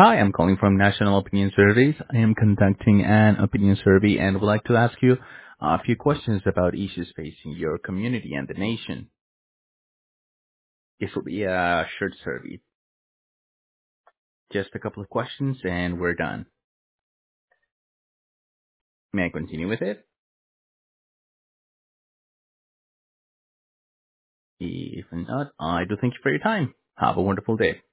Hi, I'm calling from National Opinion Surveys. I am conducting an opinion survey and would like to ask you a few questions about issues facing your community and the nation. This will be a short survey, just a couple of questions and we're done. May I continue with it? If not, I do thank you for your time. Have a wonderful day.